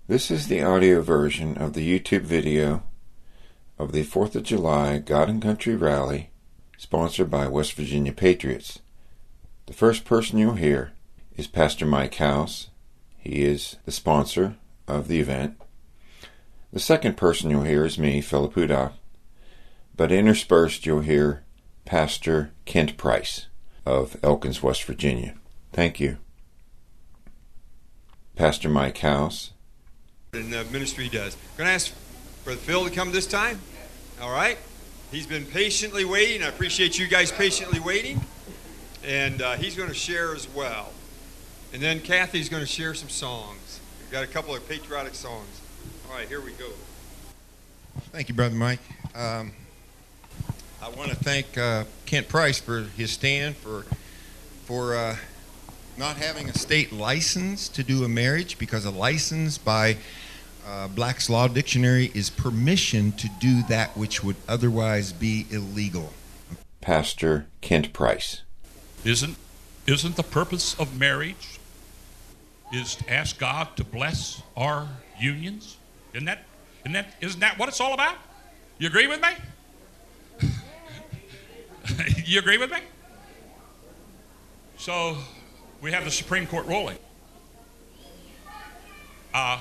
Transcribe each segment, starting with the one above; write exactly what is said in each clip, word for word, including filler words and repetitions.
This is the audio version of the YouTube video of the fourth of July God and Country Rally sponsored by West Virginia Patriots. The first person you'll hear is Pastor Mike House. He is the sponsor of the event. The second person you'll hear is me, Philip Hudak. But interspersed you'll hear Pastor Kent Price of Elkins, West Virginia. Thank you. Pastor Mike House. And the ministry does. I'm going to ask Brother Phil to come this time. All right. He's been patiently waiting. I appreciate you guys patiently waiting. And uh, he's going to share as well. And then Kathy's going to share some songs. We've got a couple of patriotic songs. All right, here we go. Thank you, Brother Mike. Um, I want to thank uh, Kent Price for his stand, for for uh, not having a state license to do a marriage, because a license by uh, Black's Law Dictionary is permission to do that which would otherwise be illegal. Pastor Kent Price. Isn't isn't the purpose of marriage is to ask God to bless our unions? Isn't that isn't that isn't that what it's all about? You agree with me? You agree with me? So we have the Supreme Court ruling. Uh,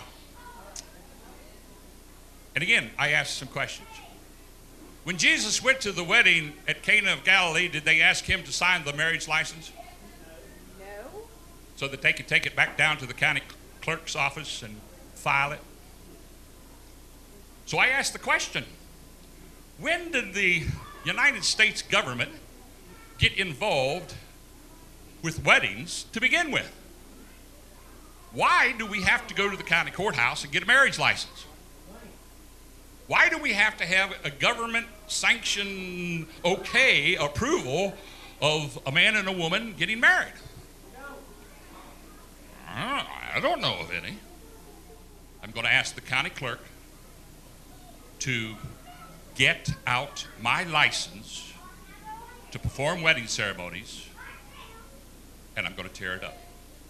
and again, I ask some questions. When Jesus went to the wedding at Cana of Galilee, did they ask him to sign the marriage license? No. So that they could take it back down to the county clerk's office and file it? So I asked the question, when did the United States government get involved with weddings to begin with? Why do we have to go to the county courthouse and get a marriage license? Why do we have to have a government sanction okay approval of a man and a woman getting married? I don't know of any. I'm going to ask the county clerk to get out my license to perform wedding ceremonies, and I'm going to tear it up.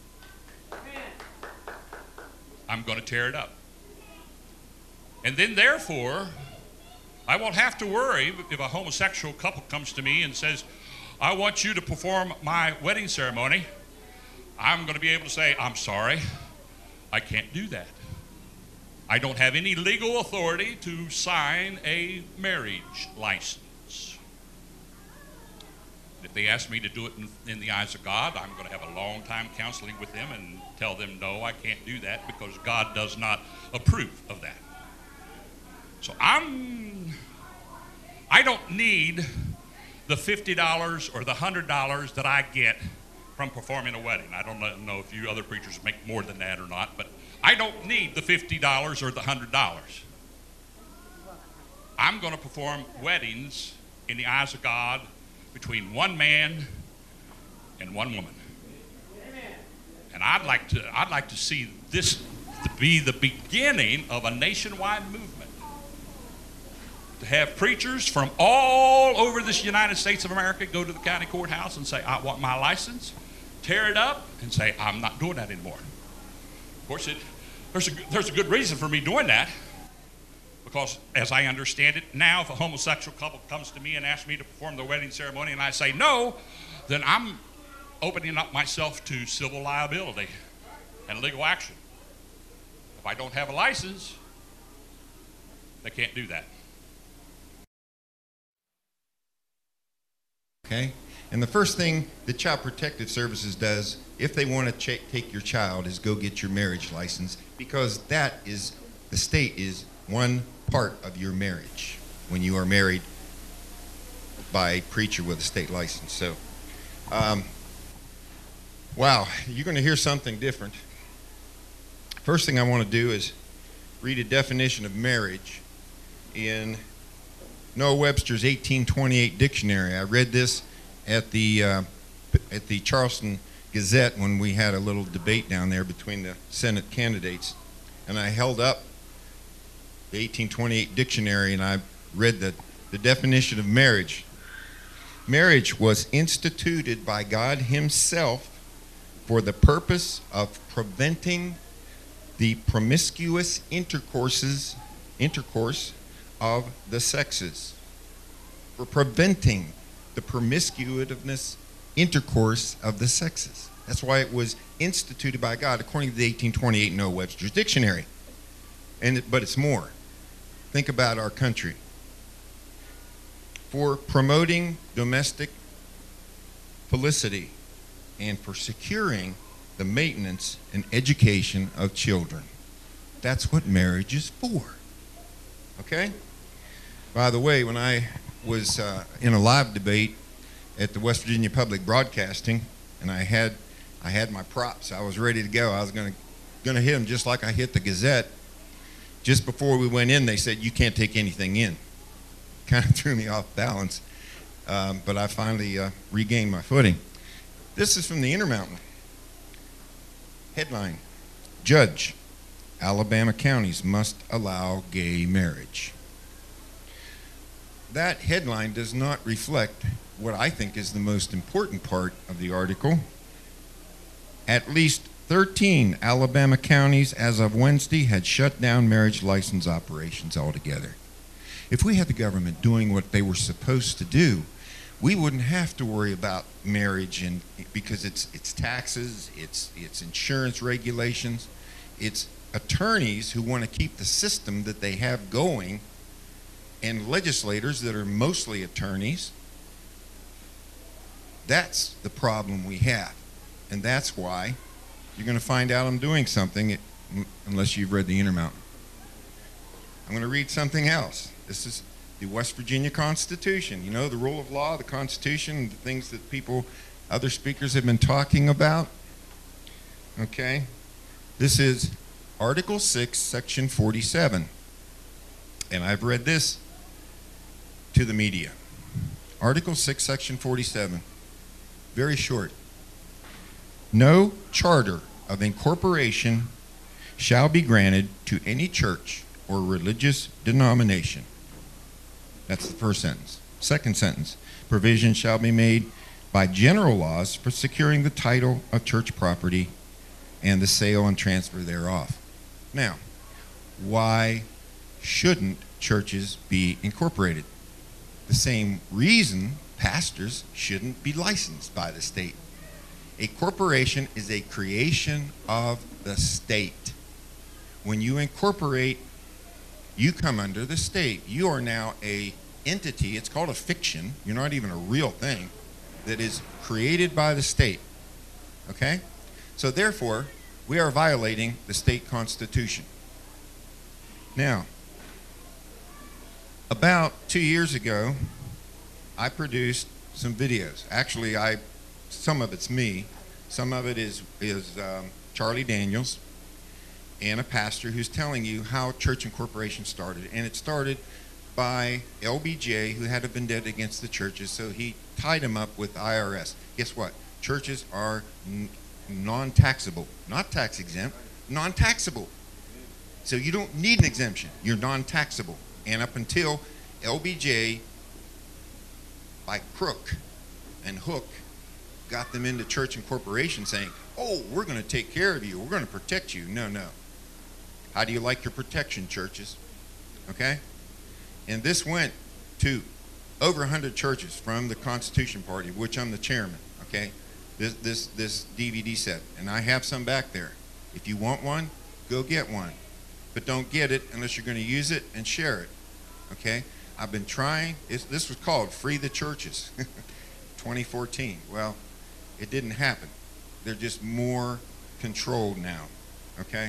I'm going to tear it up. And then, therefore, I won't have to worry if a homosexual couple comes to me and says, I want you to perform my wedding ceremony. I'm going to be able to say, I'm sorry, I can't do that. I don't have any legal authority to sign a marriage license. If they ask me to do it in, in the eyes of God, I'm going to have a long time counseling with them and tell them, no, I can't do that because God does not approve of that. So I'm, I don't need the fifty dollars or the one hundred dollars that I get from performing a wedding. I don't know if you other preachers make more than that or not, but I don't need the fifty dollars or the one hundred dollars. I'm going to perform weddings in the eyes of God between one man and one woman. And I'd like to I'd like to see this to be the beginning of a nationwide movement. To have preachers from all over this United States of America go to the county courthouse and say, I want my license, tear it up, and say, I'm not doing that anymore. Of course, it, there's, a, there's a good reason for me doing that, because as I understand it, now if a homosexual couple comes to me and asks me to perform the wedding ceremony and I say no, then I'm opening up myself to civil liability and legal action. If I don't have a license, they can't do that. Okay? And the first thing the Child Protective Services does, if they want to ch- take your child, is go get your marriage license, because that is, the state is one part of your marriage when you are married by a preacher with a state license. So, um, wow, you're going to hear something different. First thing I want to do is read a definition of marriage in Noah Webster's eighteen twenty-eight dictionary. I read this at the uh, at the Charleston Gazette when we had a little debate down there between the Senate candidates, and I held up the eighteen twenty-eight dictionary and I read the, the definition of marriage. Marriage was instituted by God Himself for the purpose of preventing the promiscuous intercourses, intercourse of the sexes. For preventing the promiscuous intercourse of the sexes. That's why it was instituted by God according to the eighteen twenty-eight Noah Webster's Dictionary. And it, but it's more. Think about our country. For promoting domestic felicity and for securing the maintenance and education of children. That's what marriage is for. Okay? By the way, when I was uh, in a live debate at the West Virginia Public Broadcasting, and I had I had my props. I was ready to go. I was going to going to hit them just like I hit the Gazette. Just before we went in, they said, "You can't take anything in." Kind of threw me off balance, um, but I finally uh, regained my footing. This is from the Intermountain. Headline: Judge, Alabama counties must allow gay marriage. That headline does not reflect what I think is the most important part of the article. At least thirteen Alabama counties as of Wednesday had shut down marriage license operations altogether. If we had the government doing what they were supposed to do, we wouldn't have to worry about marriage, and because it's it's taxes, it's it's insurance regulations, it's attorneys who want to keep the system that they have going, and legislators that are mostly attorneys. That's the problem we have, and that's why you're going to find out I'm doing something, unless you've read the Intermountain. I'm going to read something else. This is the West Virginia Constitution. You know, the rule of law, the Constitution, the things that people, other speakers have been talking about. Okay? This is Article six, Section forty-seven. And I've read this to the media. Article six, Section forty-seven. Very short. No charter of incorporation shall be granted to any church or religious denomination. That's the first sentence. Second sentence. Provision shall be made by general laws for securing the title of church property and the sale and transfer thereof. Now, why shouldn't churches be incorporated? The same reason pastors shouldn't be licensed by the state. A corporation is a creation of the state. When you incorporate, you come under the state. You are now a entity. It's called a fiction. You're not even a real thing that is created by the state. Okay? So therefore, we are violating the state constitution. Now, about two years ago, I produced some videos. Actually, I some of it's me. Some of it is is um, Charlie Daniels, and a pastor who's telling you how church incorporation started. And it started by L B J, who had a vendetta against the churches, so he tied him up with I R S. Guess what? Churches are n- non-taxable, not tax exempt, non-taxable. So you don't need an exemption. You're non-taxable. And up until L B J, by crook and hook, got them into church incorporation saying, oh, we're going to take care of you. We're going to protect you. No, no. How do you like your protection, churches? Okay? And this went to over one hundred churches from the Constitution Party, of which I'm the chairman. Okay? This, this, this D V D set. And I have some back there. If you want one, go get one. But don't get it unless you're going to use it and share it. Okay? I've been trying. It's, this was called Free the Churches, twenty fourteen. Well, it didn't happen. They're just more controlled now. Okay?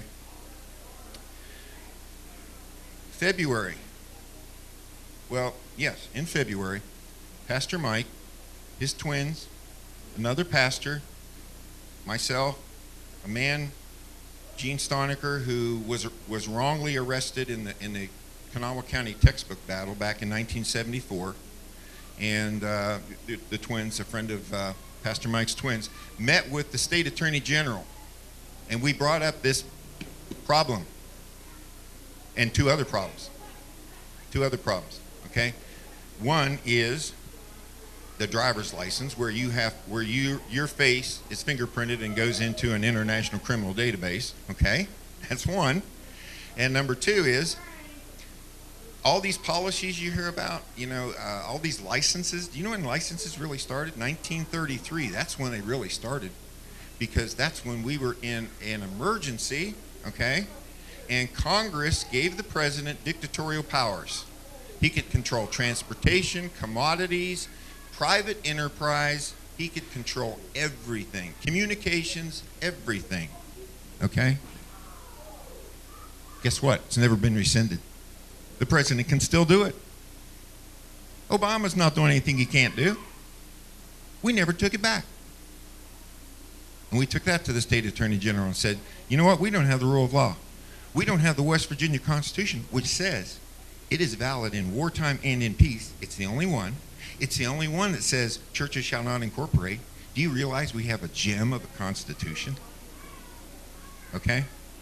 February. Well, yes, in February, Pastor Mike, his twins, another pastor, myself, a man, Gene Stoniker, who was was wrongly arrested in the in the Kanawha County textbook battle back in nineteen seventy-four, and uh, the, the twins, a friend of uh, Pastor Mike's twins, met with the state attorney general, and we brought up this problem and two other problems. Two other problems. Okay, one is the driver's license, where you have where you your face is fingerprinted and goes into an international criminal database. Okay, That's one. And number two is all these policies you hear about, you know, uh, all these licenses. Do you know when licenses really started? nineteen thirty-three. That's when they really started, because that's when we were in an emergency, okay? And Congress gave the president dictatorial powers. He could control transportation, commodities, private enterprise. He could control everything. Communications, everything. Okay? Guess what? It's never been rescinded. The president can still do it. Obama's not doing anything he can't do. We never took it back. And we took that to the state attorney general and said, you know what? We don't have the rule of law. We don't have the West Virginia Constitution, which says it is valid in wartime and in peace. It's the only one. It's the only one that says churches shall not incorporate. Do you realize we have a gem of a Constitution? Okay?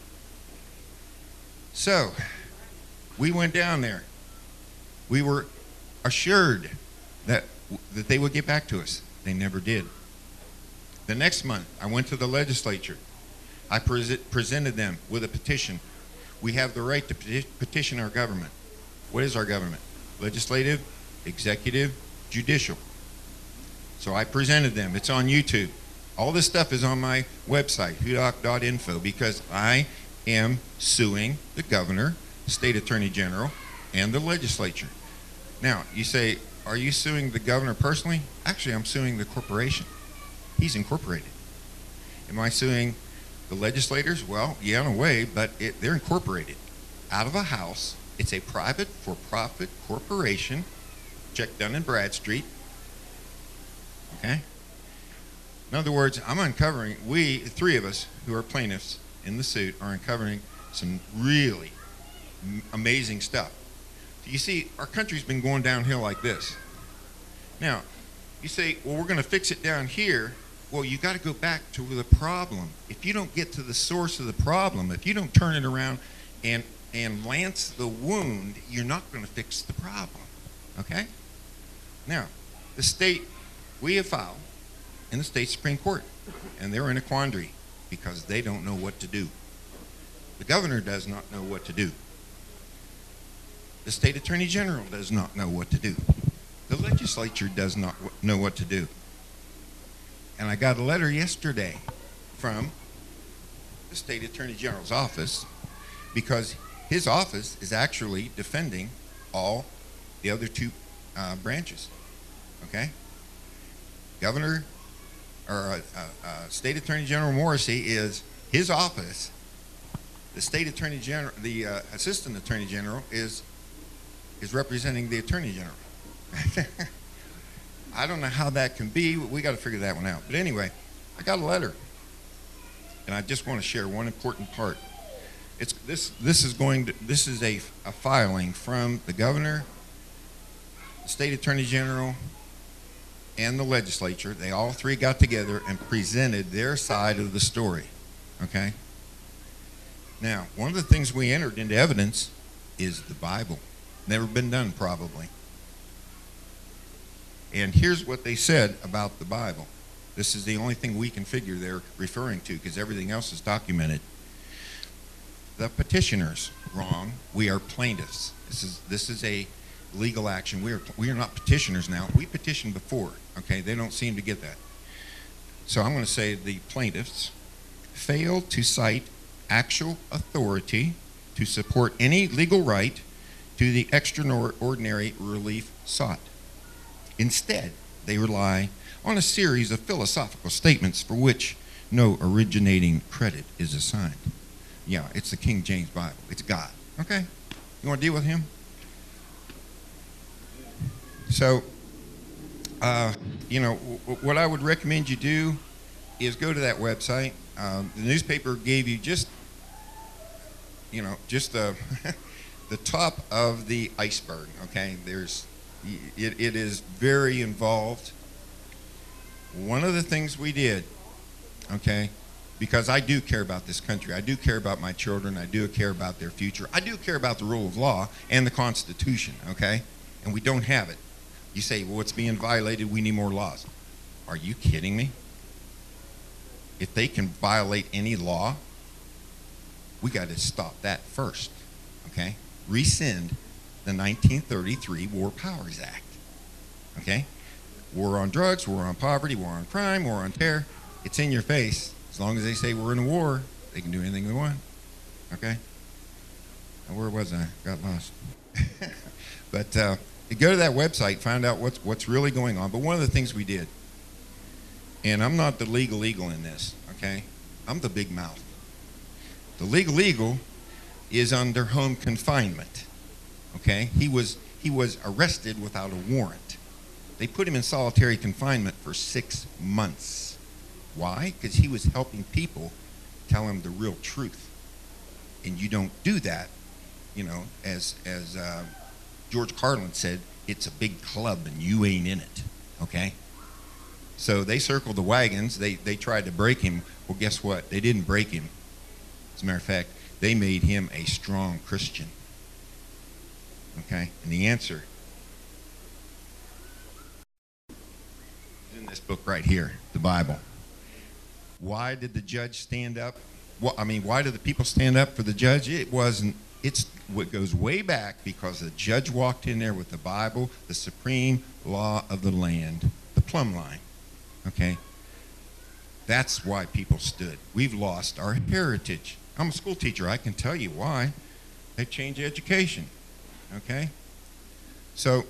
So, we went down there. We were assured that, that they would get back to us. They never did. The next month, I went to the legislature. I pre- presented them with a petition. We have the right to peti- petition our government. What is our government? Legislative, executive, judicial. So I presented them. It's on YouTube. All this stuff is on my website, hudoc dot info, because I am suing the governor, state attorney general, and the legislature. Now, you say, are you suing the governor personally? Actually, I'm suing the corporation. He's incorporated. Am I suing the legislators? Well, yeah, in a way, but it, they're incorporated out of a house. It's a private for-profit corporation. Check Dun and Bradstreet. Okay? In other words, I'm uncovering, we, three of us who are plaintiffs in the suit, are uncovering some really m- amazing stuff. You see, our country's been going downhill like this. Now, you say, well, we're going to fix it down here. Well, you got to go back to the problem. If you don't get to the source of the problem, if you don't turn it around and and lance the wound, you're not going to fix the problem. Okay? Now, the state, we have filed in the state Supreme Court, and they're in a quandary because they don't know what to do. The governor does not know what to do. The state attorney general does not know what to do. The legislature does not know what to do. And I got a letter yesterday from the state attorney general's office, because his office is actually defending all the other two uh, branches. Okay? Governor, or uh, uh, State Attorney General Morrissey is his office. The State Attorney General, the uh, Assistant Attorney General is is representing the Attorney General. I don't know how that can be. We got to figure that one out. But anyway, I got a letter, and I just want to share one important part. It's this. This is going to. This is a, a filing from the governor, the state attorney general, and the legislature. They all three got together and presented their side of the story. Okay. Now, one of the things we entered into evidence is the Bible. Never been done, probably. And here's what they said about the Bible. This is the only thing we can figure they're referring to, because everything else is documented. The petitioners, wrong. We are plaintiffs. This is this is a legal action. We are we are not petitioners now. We petitioned before. Okay, they don't seem to get that. So I'm going to say the plaintiffs failed to cite actual authority to support any legal right to the extraordinary relief sought. Instead, they rely on a series of philosophical statements for which no originating credit is assigned. Yeah, it's the King James Bible. It's God. Okay? You want to deal with him? So, uh, you know, w- what I would recommend you do is go to that website. Um, the newspaper gave you just, you know, just the, the top of the iceberg, okay? There's, it, it is very involved. One of the things we did, okay, because I do care about this country. I do care about my children. I do care about their future. I do care about the rule of law and the Constitution, okay? And we don't have it. You say, well, it's being violated. We need more laws. Are you kidding me? If they can violate any law, We got to stop that first, okay? Rescind the nineteen thirty-three War Powers Act, okay? War on drugs, war on poverty, war on crime, war on terror. It's in your face. As long as they say we're in a war, they can do anything they want, okay? Now, where was I? Got lost. But uh, you go to that website, find out what's, what's really going on. But one of the things we did, and I'm not the legal eagle in this, okay? I'm the big mouth. The legal eagle is under home confinement, okay? He was, he was arrested without a warrant. They put him in solitary confinement for six months. Why? Because he was helping people tell him the real truth. And you don't do that, you know, as, as uh, George Carlin said, it's a big club and you ain't in it, okay? So they circled the wagons. They, they tried to break him. Well, guess what? They didn't break him. As a matter of fact, they made him a strong Christian. Okay? And the answer is in this book right here, the Bible. Why did the judge stand up? Well, I mean, why did the people stand up for the judge? It wasn't, it's what goes way back because the judge walked in there with the Bible, the supreme law of the land, the plumb line. Okay? That's why people stood. We've lost our heritage. I'm a school teacher. I can tell you why. They changed education. Okay? So,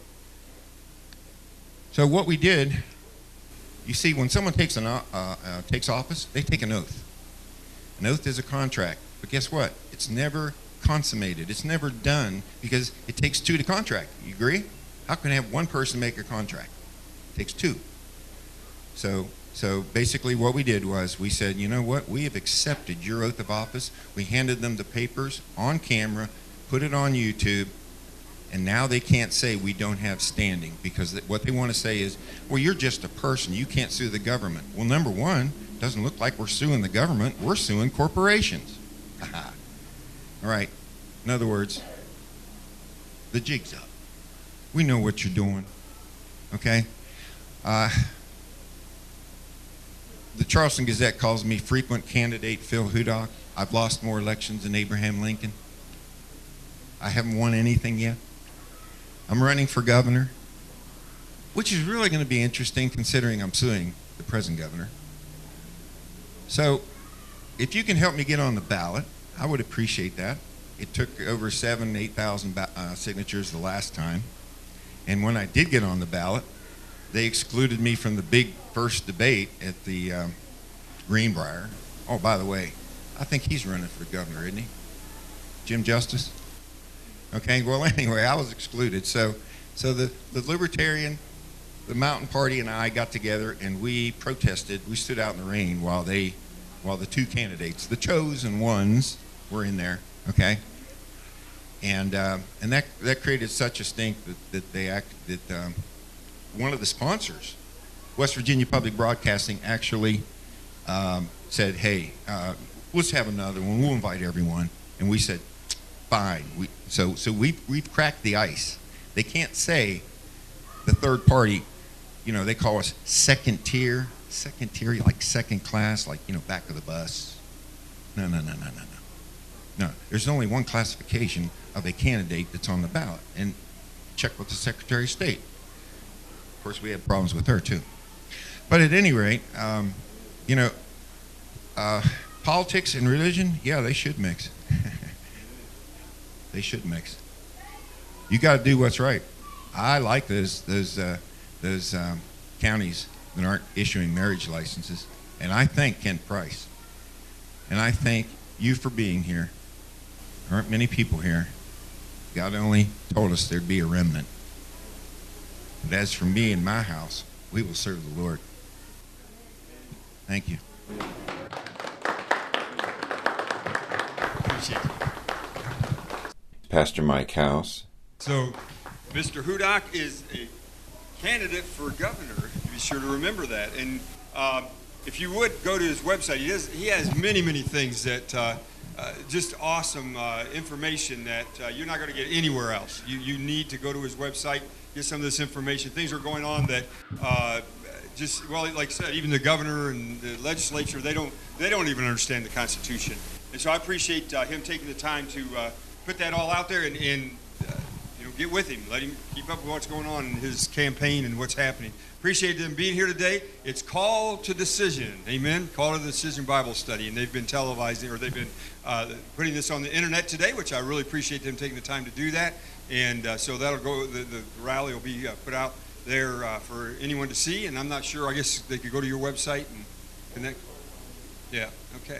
so what we did, you see, when someone takes, an, uh, uh, takes office, they take an oath. An oath is a contract. But guess what? It's never consummated. It's never done because it takes two to contract. You agree? How can I have one person make a contract? It takes two. So, so basically what we did was we said, you know what? We have accepted your oath of office. We handed them the papers on camera, put it on YouTube, and now they can't say we don't have standing because what they want to say is, well, you're just a person. You can't sue the government. Well, number one, it doesn't look like we're suing the government. We're suing corporations. All right. In other words, the jig's up. We know what you're doing. Okay? Uh, the Charleston Gazette calls me frequent candidate Phil Hudock. I've lost more elections than Abraham Lincoln. I haven't won anything yet. I'm running for governor, which is really going to be interesting considering I'm suing the present governor. So if you can help me get on the ballot, I would appreciate that. It took over seven, eight thousand uh, signatures the last time. And when I did get on the ballot, they excluded me from the big first debate at the um, Greenbrier. Oh, by the way, I think he's running for governor, isn't he? Jim Justice? Okay, well, anyway, I was excluded. So, so the, the Libertarian, the Mountain Party, and I got together and we protested. We stood out in the rain while they, while the two candidates, the chosen ones, were in there. Okay, and uh, and that that created such a stink that that they act that um, one of the sponsors, West Virginia Public Broadcasting, actually um, said, "Hey, uh, let's have another one. We'll invite everyone." And we said, "Fine." We so so we we've cracked the ice. They can't say the third party. You know, they call us second tier, second tier, like second class, like, you know, back of the bus. No, no, no, no, no, no. No, there's only one classification of a candidate that's on the ballot, and check with the Secretary of State. Of course, we had problems with her too. But at any rate, um, you know, uh, politics and religion, yeah, they should mix. They should mix. You got to do what's right. I like those those uh, those um, counties that aren't issuing marriage licenses, and I thank Kent Price, and I thank you for being here. There aren't many people here. God only told us there'd be a remnant. But as for me and my house, we will serve the Lord. Thank you. Appreciate it. Pastor Mike House. So, Mister Hudock is a candidate for governor. Be sure to remember that. And uh, if you would go to his website, he has he has many many things that uh, uh, just awesome uh, information that uh, you're not going to get anywhere else. You you need to go to his website, get some of this information. Things are going on that uh, just well, like I said, even the governor and the legislature, they don't they don't even understand the Constitution. And so I appreciate uh, him taking the time to uh, put that all out there and, and uh, you know, get with him. Let him keep up with what's going on in his campaign and what's happening. Appreciate them being here today. It's Call to Decision. Amen. Call to Decision Bible Study. And they've been televising, or they've been uh, putting this on the internet today, which I really appreciate them taking the time to do that. And uh, so that'll go, the, the rally will be uh, put out there uh, for anyone to see. And I'm not sure, I guess they could go to your website and connect. Yeah, okay.